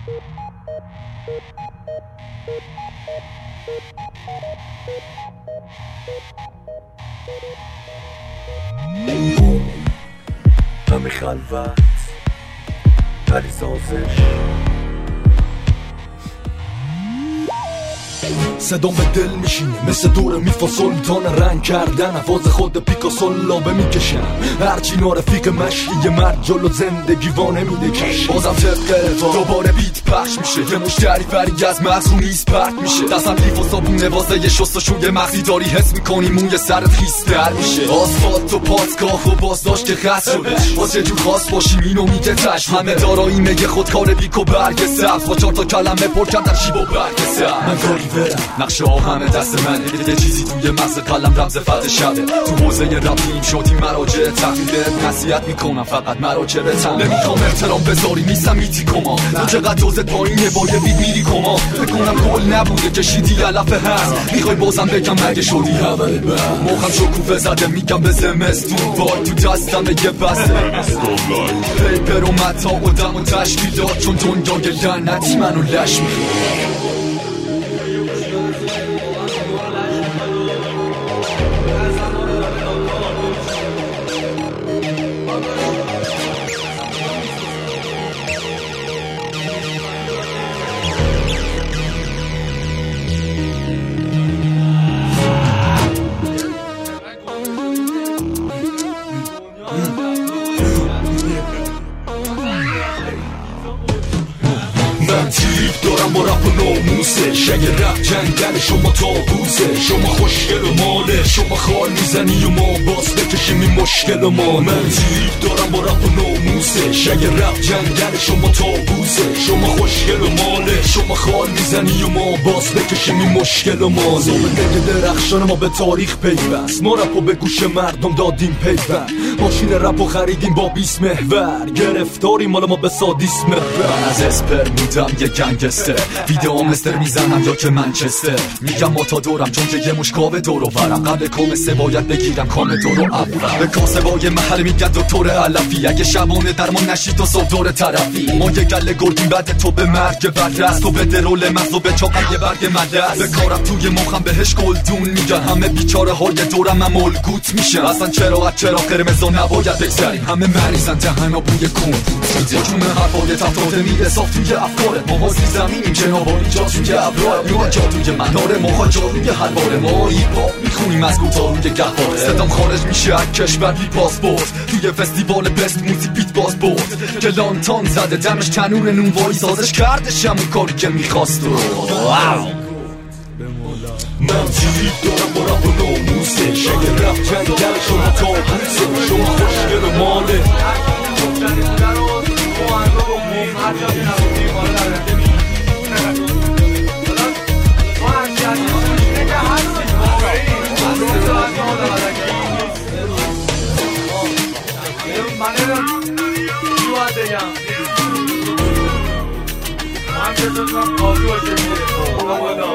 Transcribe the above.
همه خلوت ولی سازش صدام به دل میشینه مثل دور میفا سلطان رنگ کردن حفاظ خود پیکاسو لابه میکشم هرچی نارفیق مشتی یه مرد جلو زندگی وانه میده کش بازم طبقه دوباره بیت پخش میشه یه مشتری فرید از مغز رو میز پرت میشه دستم لیف و صابونه واسه یه شستشوی مغزی داری حس میکنی موی سرت خیستر میشه آسفالت و پاتگاه و بازداشت که خست شده واسه جور خاص باشیم اینو میگه تشت همه دارایی میگه خودکار بیک و برگ سبز با 4 تا کلمه پر کردم شیب و برگ سبز من کاری برم نقشه ها همه دست منه یه چیزی توی مغز قلم رمز فرد شبه تو حوزه رپیم شدی مراجع تقلیده نصیحت میکنم فقط مراجع نمیخوام احترام بذاری نیستم میتی کما تو چقدر جزت پایینه با یه بید میری کما بکنم گل نبوده کشیدی علفه هست میخوای بازم بگم مگه شدی اولی بر موخم شکوفه زده میگم به زمستون وای تو دستم یه بسته پیپر و متا و دم و تشکیلات چون دنیای لعنتی منو لش میکنه من تیپ دارم با رپ و ناموسش اگه رپ جنگل شما تابوزه شما خوشگل و ماله شما خال میزنی و ما باز بکشیم این مشکل و ما من تیپ دارم با رپ و ناموسش اگه رپ جنگل شما تابوزه شما خوشگل و ماله شما خال میزنی و ما باز بکشیم این مشکل و ما زابطه درخشان ما به تاریخ پیوست ما رپو به گوش مردم دادیم پیوست ماشین رپو خریدیم با 20 محور گرفتاری مال ما به سادیسم از اسپر میدم یه گنگستر ویدئو مستر میزنم یا که منچستر میگم ما تا دورم چون که یه مشکاوه دورو برم قبل کمسه باید بگیرم کام دورو اول به کاسبای محل میگن دکتر علفی اگه شبانه درمان نشی تو صبح دور طرفی ما یه گله گردیم بعد تو به مرگ بدرست تو به درول مغز و به چاقم یه برگ مدرس به کارم توی مخم بهش گلدون میگن همه بیچاره های دورم هم ملگوت میشه اصلا چرا قرمزا نباید بگذریم همه مریضن دهنا بوی کند میده جون حرفای تفتاته میده صاف توی افکارت ما واسه زمینیم جنابالی جا توی ابرار یا جا توی مناره ما جا روی حلوار ما ایپا میخونیم از گوتا روی گهواره صدام خارج میشه از کشور بی پاسپورت توی فستیوال بست موزیک بیت باز برد که لانتان زده دمش تنور نونوایی سازش کردش همون کاری که میخواست من تیپ دارم با رپ و ناموسش اگه رپ جنگل شما تابوزه شما خوشگل و ماله من